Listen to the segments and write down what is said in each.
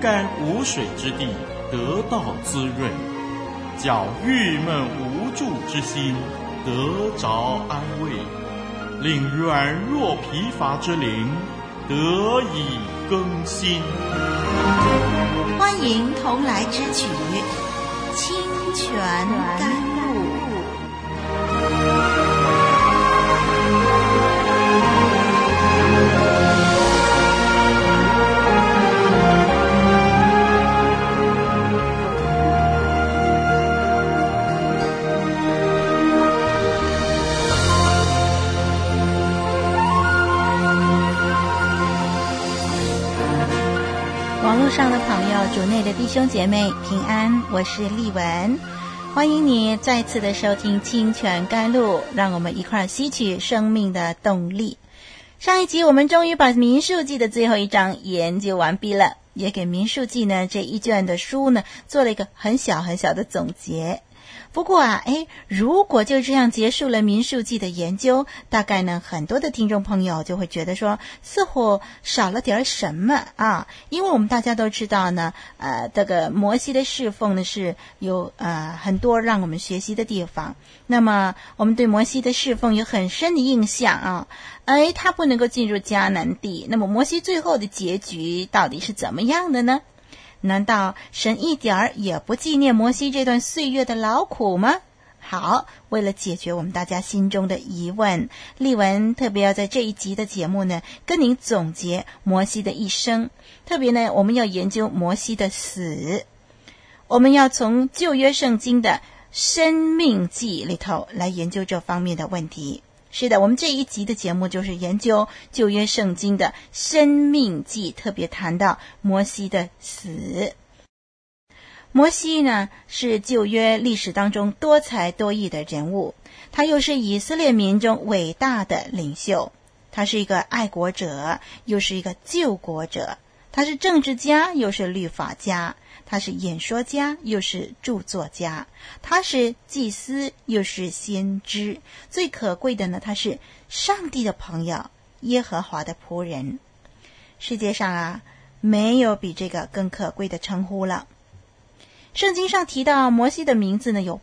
干无水之地得到滋润，叫郁闷无助之心得着安慰，令软弱疲乏之灵得以更新。 欢迎同来之曲《清泉甘露》。 网络上的朋友，主内的弟兄姐妹平安，我是丽文，欢迎你再次的收听清泉甘露，让我们一块吸取生命的动力。上一集我们终于把民数记的最后一章研究完毕了，也给民数记呢这一卷的书呢做了一个很小很小的总结。不过如果就这样结束了民数记的研究，大概呢很多的听众朋友就会觉得说似乎少了点什么啊，因为我们大家都知道呢这个摩西的侍奉呢是有很多让我们学习的地方。那么我们对摩西的侍奉有很深的印象啊，他不能够进入迦南地，那么摩西最后的结局到底是怎么样的呢？难道神一点儿也不纪念摩西这段岁月的劳苦吗？好，为了解决我们大家心中的疑问，丽文特别要在这一集的节目呢跟您总结摩西的一生，特别呢我们要研究摩西的死，我们要从旧约圣经的申命记里头来研究这方面的问题。是的，我们这一集的节目就是研究旧约圣经的申命记，特别谈到摩西的死。摩西呢是旧约历史当中多才多艺的人物，他又是以色列民中伟大的领袖，他是一个爱国者，又是一个救国者，他是政治家，又是律法家，他是演说家，又是著作家，他是祭司，又是先知，最可贵的呢，他是上帝的朋友，耶和华的仆人。世界上没有比这个更可贵的称呼了。圣经上提到摩西的名字呢有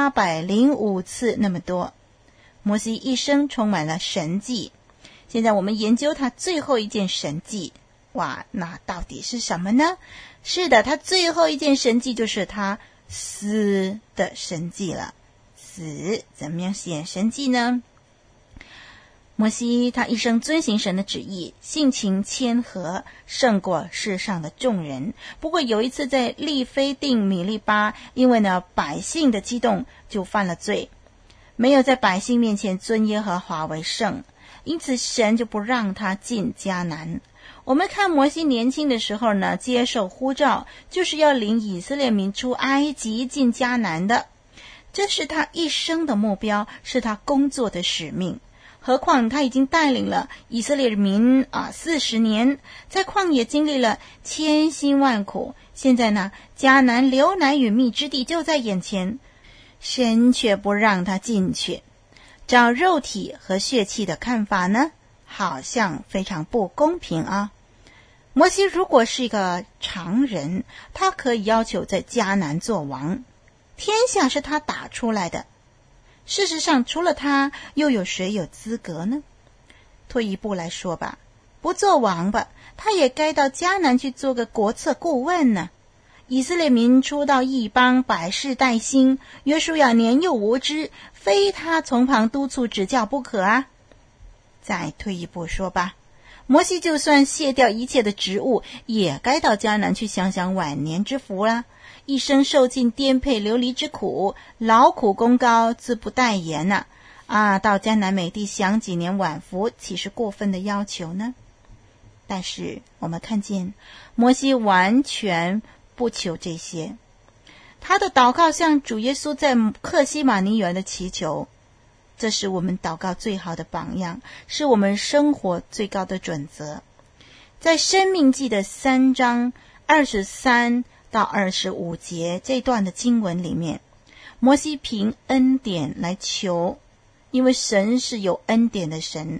805次那么多。摩西一生充满了神迹，现在我们研究他最后一件神迹。哇，那到底是什么呢？是的，他最后一件神迹就是他死的神迹了。死怎么样显神迹呢？摩西他一生遵行神的旨意，性情谦和，胜过世上的众人。不过有一次在利非定米利巴，因为呢百姓的激动，就犯了罪，没有在百姓面前尊耶和华为圣，因此神就不让他进迦南。我们看摩西年轻的时候呢，接受呼召，就是要领以色列民出埃及进迦南的，这是他一生的目标，是他工作的使命。何况他已经带领了以色列民40年，在旷野经历了千辛万苦，现在呢迦南流奶与蜜之地就在眼前，神却不让他进去。照肉体和血气的看法呢，好像非常不公平啊。摩西如果是一个常人，他可以要求在迦南做王，天下是他打出来的，事实上除了他又有谁有资格呢？退一步来说吧，不做王吧，他也该到迦南去做个国策顾问呢。以色列民出到异邦，百事待兴，约书亚年幼无知，非他从旁督促指教不可啊。再退一步说吧，摩西就算卸掉一切的职务，也该到迦南去享享晚年之福啦。一生受尽颠沛流离之苦，劳苦功高，自不待言呐。到迦南美地享几年晚福，岂是过分的要求呢？但是我们看见摩西完全不求这些，他的祷告像主耶稣在客西马尼园的祈求，这是我们祷告最好的榜样，是我们生活最高的准则。在申命记的3章23到25节这段的经文里面，摩西凭恩典来求，因为神是有恩典的神，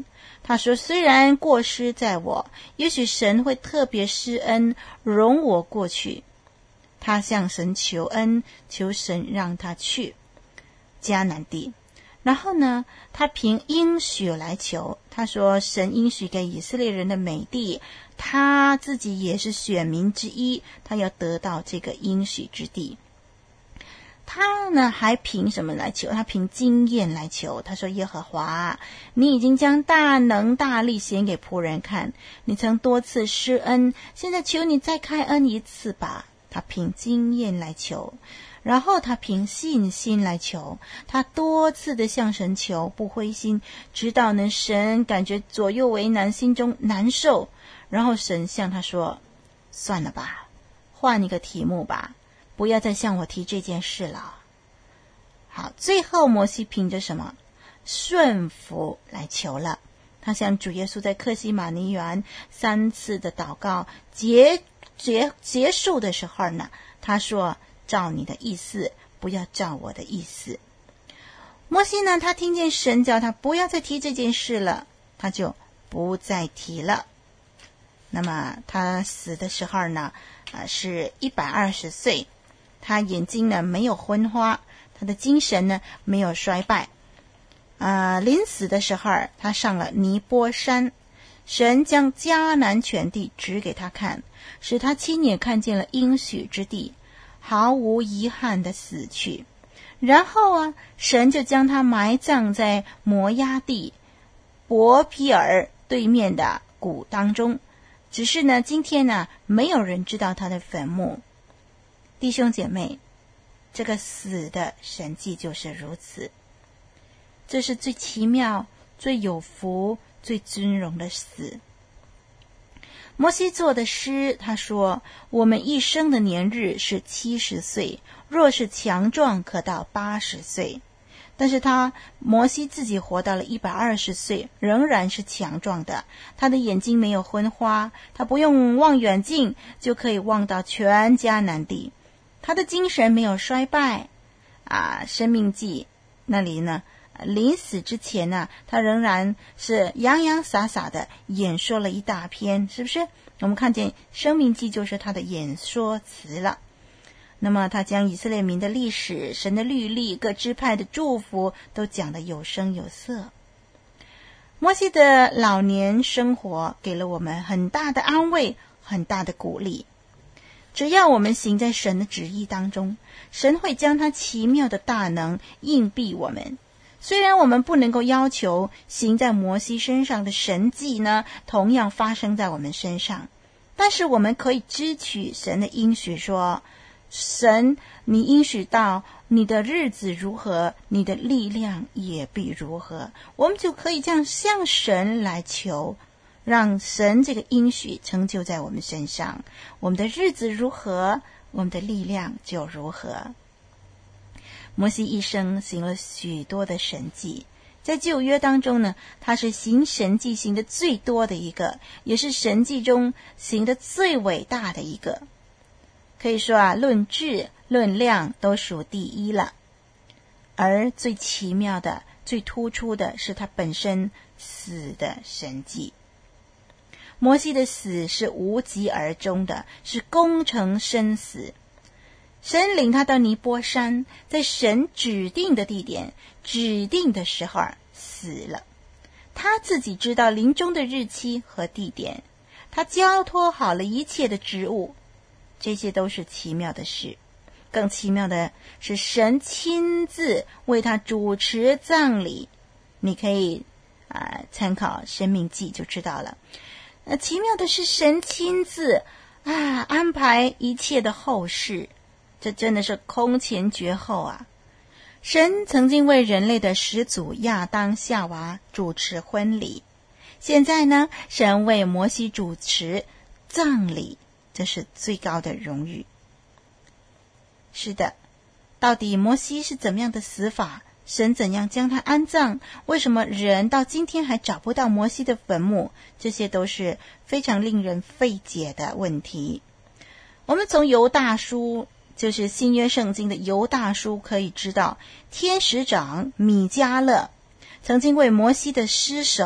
他说虽然过失在我，也许神会特别施恩容我过去。他向神求恩，求神让他去迦南地。然后呢，他凭应许来求，他说神应许给以色列人的美地，他自己也是选民之一，他要得到这个应许之地。他呢还凭什么来求？他凭经验来求。他说耶和华，你已经将大能大力显给仆人看，你曾多次施恩，现在求你再开恩一次吧。他凭经验来求，然后他凭信心来求，他多次的向神求，不灰心，直到呢神感觉左右为难，心中难受，然后神向他说，算了吧，换一个题目吧，不要再向我提这件事了。好，最后摩西凭着什么？顺服来求了。他向主耶稣在客西马尼园3次的祷告结束的时候呢，他说照你的意思，不要照我的意思。摩西呢，他听见神叫他不要再提这件事了，他就不再提了。那么他死的时候呢，是120岁，他眼睛呢没有昏花，他的精神呢没有衰败。临死的时候，他上了尼波山，神将迦南全地指给他看，使他亲眼看见了应许之地，毫无遗憾的死去。然后神就将他埋葬在摩押地伯毗尔对面的谷当中。只是呢，今天呢，没有人知道他的坟墓。弟兄姐妹，这个死的神迹就是如此。这是最奇妙、最有福、最尊荣的死。摩西做的诗，他说，我们一生的年日是70岁，若是强壮可到80岁。但是摩西自己活到了120岁，仍然是强壮的。他的眼睛没有昏花，他不用望远镜就可以望到全迦南地。他的精神没有衰败。生命记那里呢，临死之前呢，他仍然是洋洋洒洒的演说了一大篇，是不是？我们看见生命记就是他的演说词了。那么他将以色列民的历史、神的律例、各支派的祝福都讲得有声有色。摩西的老年生活给了我们很大的安慰，很大的鼓励。只要我们行在神的旨意当中，神会将他奇妙的大能应庇我们。虽然我们不能够要求行在摩西身上的神迹呢，同样发生在我们身上，但是我们可以支取神的应许，说神，你应许到你的日子如何，你的力量也必如何。我们就可以这样向神来求，让神这个应许成就在我们身上。我们的日子如何，我们的力量就如何。摩西一生行了许多的神迹，在旧约当中呢，他是行神迹行的最多的一个，也是神迹中行的最伟大的一个。可以说论质论量都属第一了。而最奇妙的、最突出的是他本身死的神迹。摩西的死是无疾而终的，是功成身死。神领他到尼波山，在神指定的地点、指定的时候死了。他自己知道临终的日期和地点，他交托好了一切的职务，这些都是奇妙的事。更奇妙的是神亲自为他主持葬礼。你可以参考申命记就知道了。奇妙的是神亲自安排一切的后事，这真的是空前绝后啊！神曾经为人类的始祖亚当夏娃主持婚礼，现在呢，神为摩西主持葬礼，这是最高的荣誉。是的，到底摩西是怎么样的死法？神怎样将他安葬？为什么人到今天还找不到摩西的坟墓？这些都是非常令人费解的问题。我们从犹大书，就是新约圣经的犹大书可以知道，天使长米迦勒曾经为摩西的尸首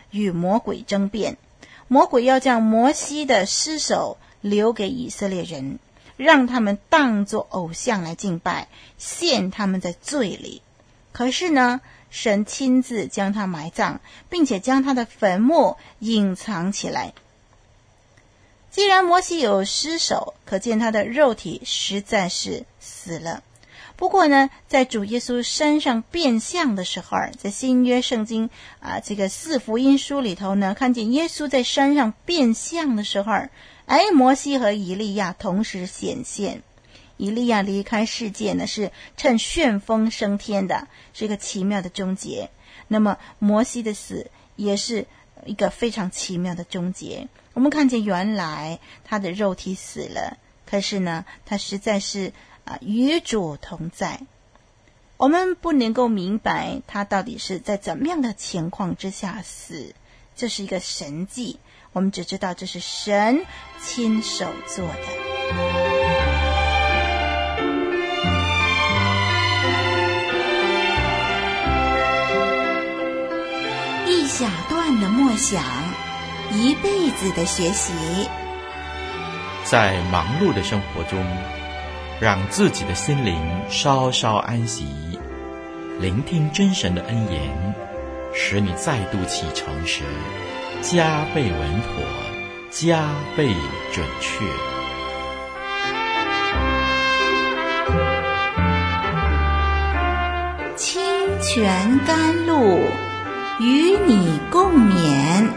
与魔鬼争辩，魔鬼要将摩西的尸首留给以色列人，让他们当作偶像来敬拜，陷他们在罪里。可是呢，神亲自将他埋葬，并且将他的坟墓隐藏起来。既然摩西有尸首，可见他的肉体实在是死了。不过呢，在主耶稣山上变相的时候，在新约圣经这个4福音书里头呢，看见耶稣在山上变相的时候，摩西和以利亚同时显现。以利亚离开世界呢，是趁旋风升天的，是一个奇妙的终结。那么摩西的死也是一个非常奇妙的终结。我们看见原来他的肉体死了，可是呢，他实在是与主同在。我们不能够明白他到底是在怎么样的情况之下死，这是一个神迹，我们只知道这是神亲手做的。 一小段的默想，一辈子的学习。 在忙碌的生活中，让自己的心灵稍稍安息，聆听真神的恩言，使你再度启程时加倍稳妥，加倍准确。 清泉甘露，与你共勉。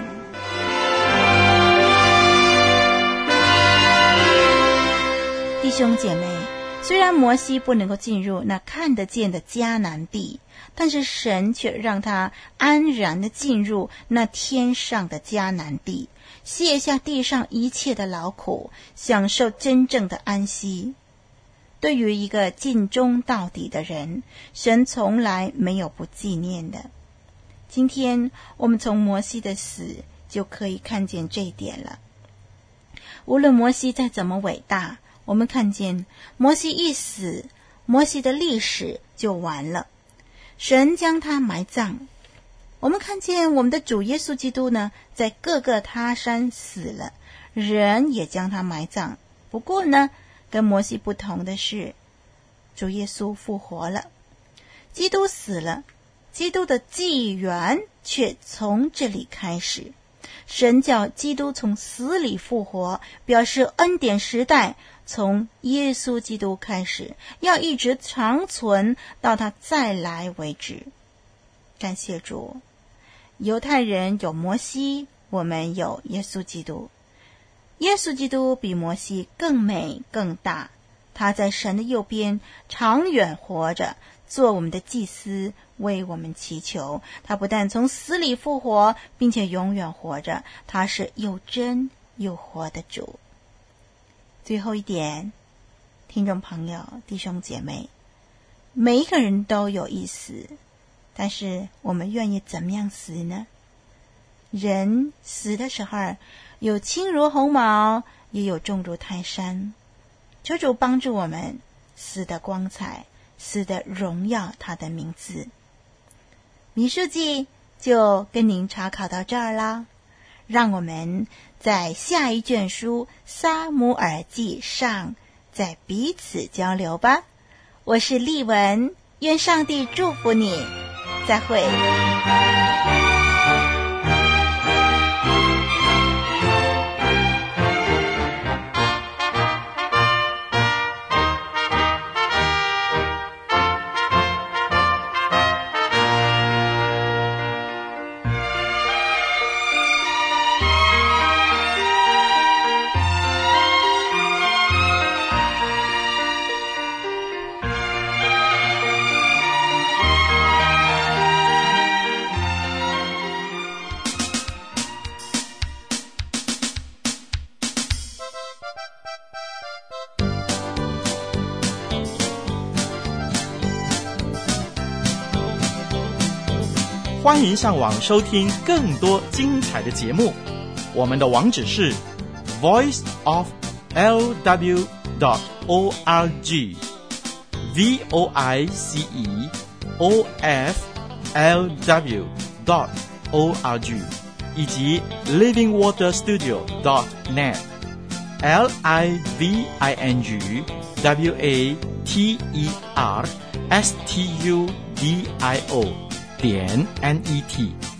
弟兄姐妹，虽然摩西不能够进入那看得见的迦南地，但是神却让他安然地进入那天上的迦南地，卸下地上一切的劳苦，享受真正的安息。对于一个尽忠到底的人，神从来没有不纪念的。今天我们从摩西的死就可以看见这一点了。无论摩西再怎么伟大，我们看见摩西一死，摩西的历史就完了，神将他埋葬。我们看见我们的主耶稣基督呢，在各个他山死了，人也将他埋葬。不过呢，跟摩西不同的是，主耶稣复活了。基督死了，基督的纪元却从这里开始。神叫基督从死里复活，表示恩典时代从耶稣基督开始，要一直长存到他再来为止。感谢主，犹太人有摩西，我们有耶稣基督。耶稣基督比摩西更美更大，他在神的右边长远活着，做我们的祭司，为我们祈求。他不但从死里复活，并且永远活着，他是又真又活的主。最后一点，听众朋友弟兄姐妹，每一个人都有一死，但是我们愿意怎么样死呢？人死的时候，有轻如鸿毛，也有重如泰山。求主帮助我们死的光彩，死的荣耀他的名字。民数记就跟您查考到这儿啦，让我们在下一卷书撒母耳记上再彼此交流吧。我是丽文，愿上帝祝福你，再会。 欢迎上网收听更多精彩的节目，我们的网址是 voiceoflw.org voiceoflw.org 以及 livingwaterstudio.net，livingwaterstudio.net。